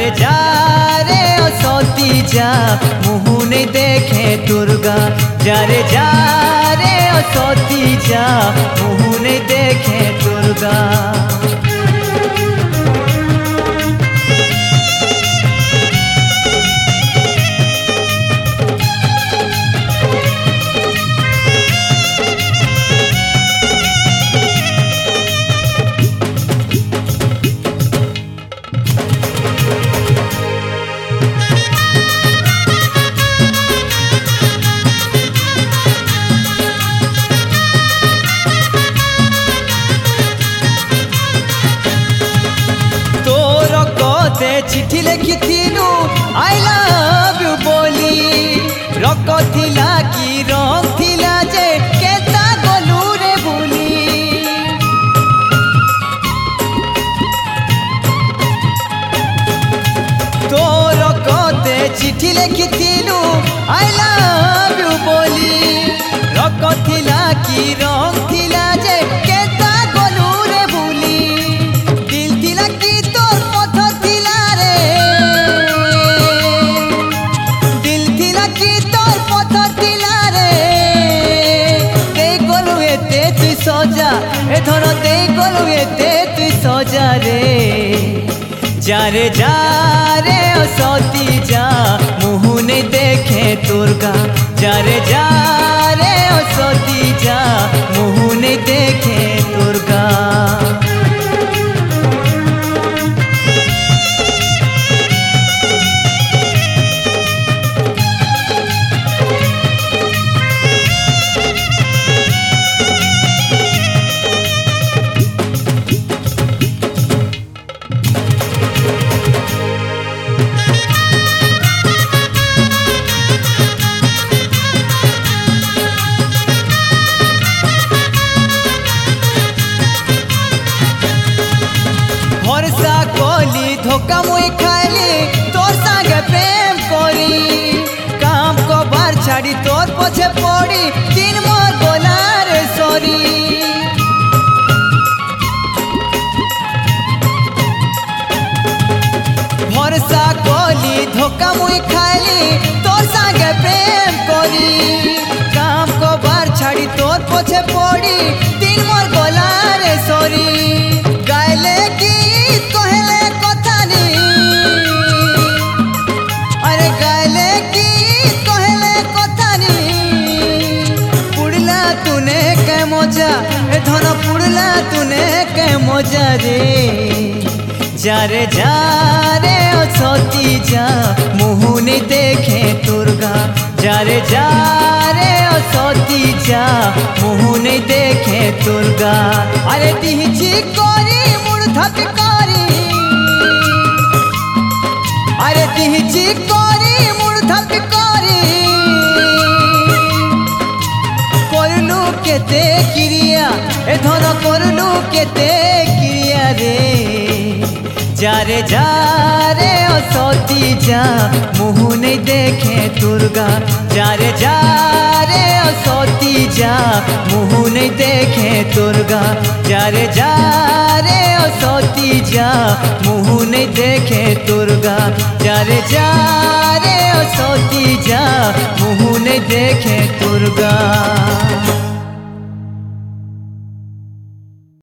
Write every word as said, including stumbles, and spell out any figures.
रे जा रे असती जा मुँह नहीं देखे दुर्गा। जा रे जा रे असती जा मुँह नहीं देखे दुर्गा। चिठी लिखी थीनु आई लव यू बोली रक थिला कि रंग थिला जे केता गलू रे भूली। तोर कते चिठी लिखी थीनु आई लव यू बोली रक थिला कि रंग थिला जे केता गलू रे भूली। दिल थिला कि तोर पथ सजा ए धर दे गलु एते तुई सजा रे। जा रे जा रे असती जा मुँह नहीं देखे दुर्गा। जा रे जा रे असती जा मुँह नहीं देखे दुर्गा। भरसा कली धोखा मुई खाली तोर संगे प्रेम करी काम को बार छाड़ी तोर पछे पड़ी दिन मोर गोलार सरी। भरसा कली धोखा मुई खाली तोर संगे प्रेम करी काम को बार छाड़ी तोर पछे पड़ी दिन मोर गोलार सरी। गायले की कहले कथानी अरे गायले की कहले कथानी पुड़ला तूने के मजा ए धन पुड़ला तूने के मजा रे। जा रे जा रे असती जा मुँह नहीं देखे दुर्गा। जा रे जा रे असती जा मुँह नहीं देखे दुर्गा। अरे तिहची करी मुड़ धक करी अरे तिहची करी मुड़ धक करी करलू केते क्रिया ए धन करलू केते क्रिया रे। जा रे जा रे असती जा मुँह नहीं देखे दुर्गा। जा रे जा रे असती जा मुँह नहीं देखे दुर्गा। जा रे जा रे असती जा मुँह नहीं देखे दुर्गा। जा रे जा रे असती जा मुँह नहीं देखे दुर्गा।